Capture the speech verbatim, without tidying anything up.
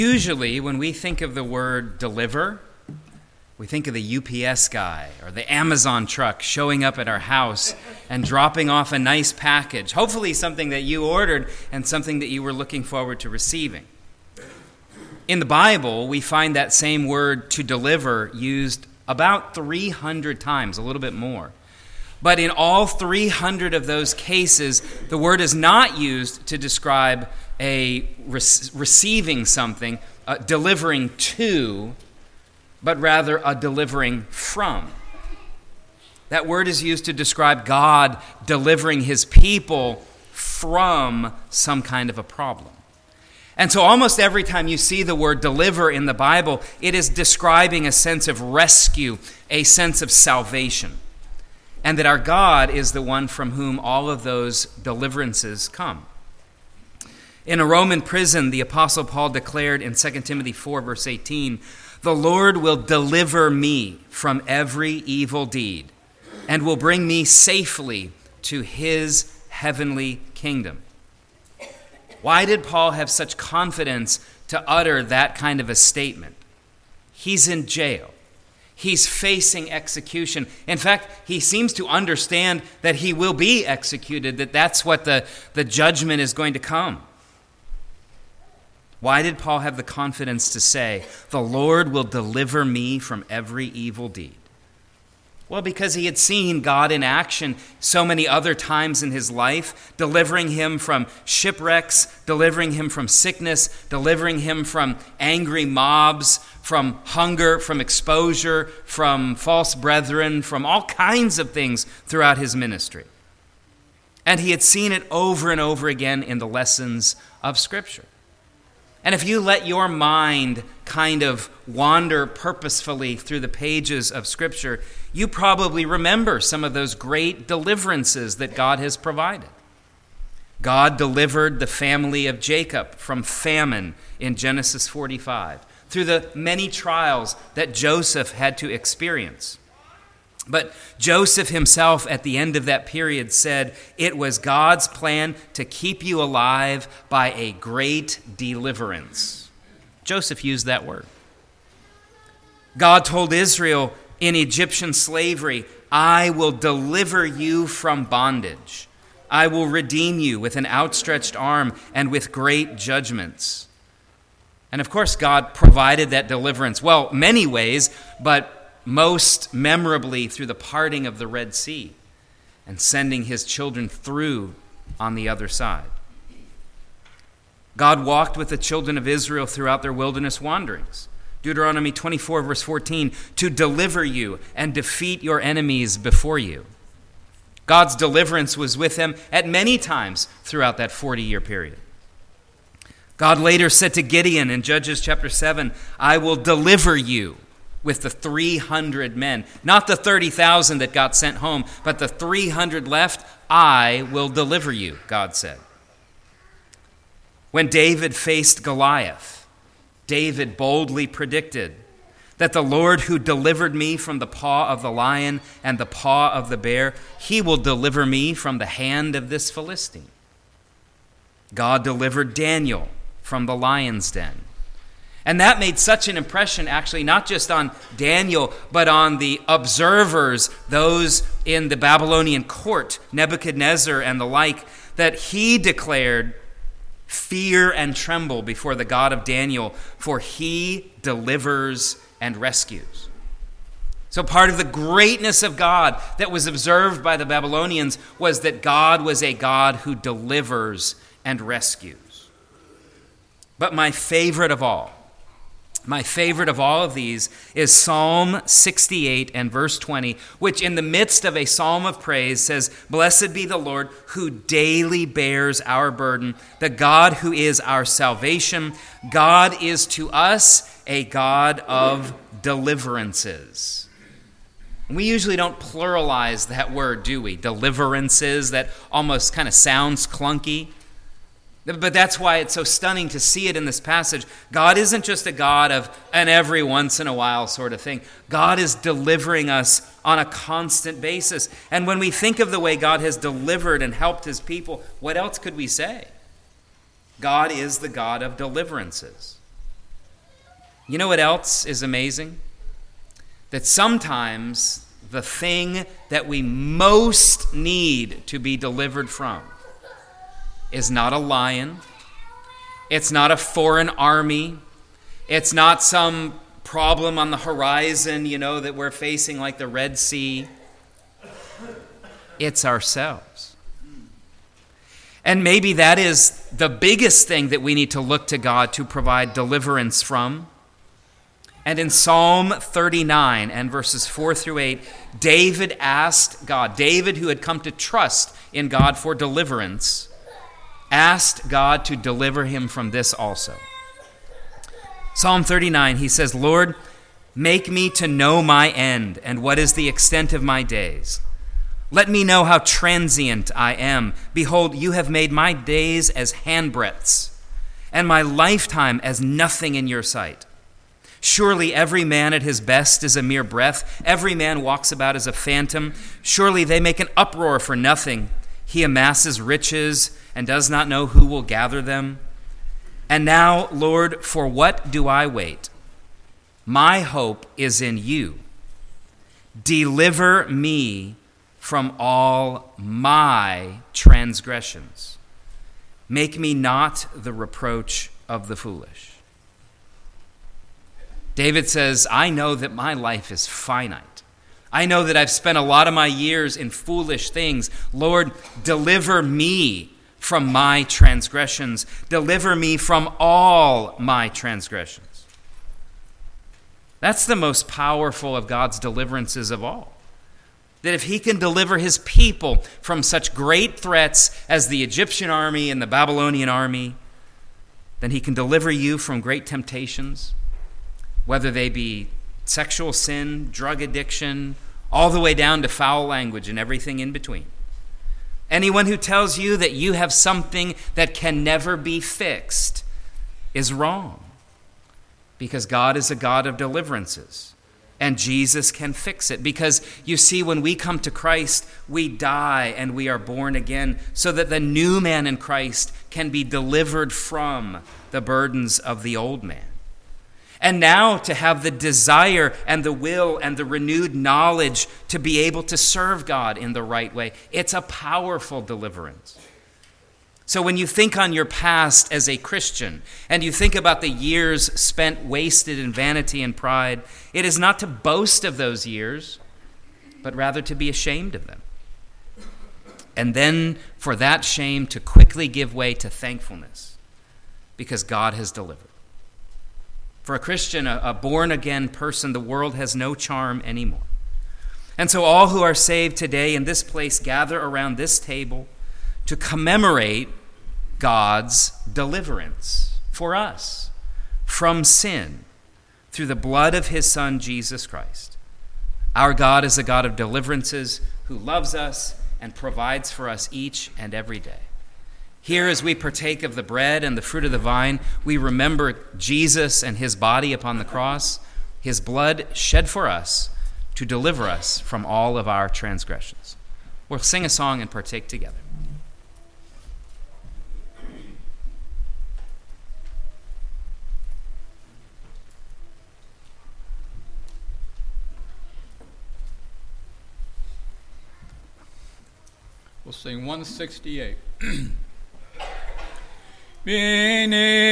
Usually, when we think of the word deliver, we think of the U P S guy or the Amazon truck showing up at our house and dropping off a nice package, hopefully something that you ordered and something that you were looking forward to receiving. In the Bible, we find that same word to deliver used about three hundred times, a little bit more. But in all three hundred of those cases, the word is not used to describe a re- receiving something, uh, delivering to, but rather a delivering from. That word is used to describe God delivering his people from some kind of a problem. And so almost every time you see the word deliver in the Bible, it is describing a sense of rescue, a sense of salvation, and that our God is the one from whom all of those deliverances come. In a Roman prison, the Apostle Paul declared in Second Timothy four, verse eighteen, "The Lord will deliver me from every evil deed and will bring me safely to his heavenly kingdom." Why did Paul have such confidence to utter that kind of a statement? He's in jail. He's facing execution. In fact, he seems to understand that he will be executed, that that's what the, the judgment is going to come. Why did Paul have the confidence to say, "The Lord will deliver me from every evil deed"? Well, because he had seen God in action so many other times in his life, delivering him from shipwrecks, delivering him from sickness, delivering him from angry mobs, from hunger, from exposure, from false brethren, from all kinds of things throughout his ministry. And he had seen it over and over again in the lessons of Scripture. And if you let your mind kind of wander purposefully through the pages of Scripture, you probably remember some of those great deliverances that God has provided. God delivered the family of Jacob from famine in Genesis forty-five, through the many trials that Joseph had to experience. But Joseph himself, at the end of that period, said, "It was God's plan to keep you alive by a great deliverance." Joseph used that word. God told Israel in Egyptian slavery, "I will deliver you from bondage. I will redeem you with an outstretched arm and with great judgments." And of course, God provided that deliverance, well, many ways, but most memorably through the parting of the Red Sea and sending his children through on the other side. God walked with the children of Israel throughout their wilderness wanderings. Deuteronomy twenty-four, verse fourteen, "To deliver you and defeat your enemies before you." God's deliverance was with them at many times throughout that forty-year period. God later said to Gideon in Judges chapter seven, "I will deliver you with the three hundred men." Not the thirty thousand that got sent home, but the three hundred left, "I will deliver you," God said. When David faced Goliath, David boldly predicted that the Lord who delivered me from the paw of the lion and the paw of the bear, he will deliver me from the hand of this Philistine. God delivered Daniel from the lion's den. And that made such an impression, actually, not just on Daniel, but on the observers, those in the Babylonian court, Nebuchadnezzar and the like, that he declared, "Fear and tremble before the God of Daniel, for he delivers and rescues." So part of the greatness of God that was observed by the Babylonians was that God was a God who delivers and rescues. But my favorite of all, My favorite of all of these is Psalm sixty-eight and verse twenty, which in the midst of a psalm of praise says, "Blessed be the Lord who daily bears our burden, the God who is our salvation. God is to us a God of deliverances." We usually don't pluralize that word, do we? Deliverances, that almost kind of sounds clunky. But that's why it's so stunning to see it in this passage. God isn't just a God of an every once in a while sort of thing. God is delivering us on a constant basis. And when we think of the way God has delivered and helped his people, what else could we say? God is the God of deliverances. You know what else is amazing? That sometimes the thing that we most need to be delivered from is not a lion. It's not a foreign army. It's not some problem on the horizon, you know, that we're facing like the Red Sea. It's ourselves. And maybe that is the biggest thing that we need to look to God to provide deliverance from. And in Psalm thirty-nine and verses four through eight, David asked God, David who had come to trust in God for deliverance, asked God to deliver him from this also. Psalm thirty-nine, he says, Lord, make me to know my end and what is the extent of my days. Let me know how transient I am. Behold, you have made my days as handbreadths, and my lifetime as nothing in your sight. Surely every man at his best is a mere breath. Every man walks about as a phantom. Surely they make an uproar for nothing. He amasses riches and does not know who will gather them. And now, Lord, for what do I wait? My hope is in you. Deliver me from all my transgressions. Make me not the reproach of the foolish. David says, I know that my life is finite. I know that I've spent a lot of my years in foolish things. Lord, deliver me from my transgressions. Deliver me from all my transgressions. That's the most powerful of God's deliverances of all. That if he can deliver his people from such great threats as the Egyptian army and the Babylonian army, then he can deliver you from great temptations, whether they be sexual sin, drug addiction, all the way down to foul language and everything in between. Anyone who tells you that you have something that can never be fixed is wrong, because God is a God of deliverances, and Jesus can fix it. Because you see, when we come to Christ, we die and we are born again so that the new man in Christ can be delivered from the burdens of the old man. And now to have the desire and the will and the renewed knowledge to be able to serve God in the right way. It's a powerful deliverance. So when you think on your past as a Christian and you think about the years spent wasted in vanity and pride, it is not to boast of those years, but rather to be ashamed of them. And then for that shame to quickly give way to thankfulness because God has delivered. For a Christian, a, a born-again person, the world has no charm anymore. And so all who are saved today in this place gather around this table to commemorate God's deliverance for us from sin through the blood of his Son, Jesus Christ. Our God is a God of deliverances who loves us and provides for us each and every day. Here, as we partake of the bread and the fruit of the vine, we remember Jesus and his body upon the cross, his blood shed for us to deliver us from all of our transgressions. We'll sing a song and partake together. We'll sing one sixty-eight. Bene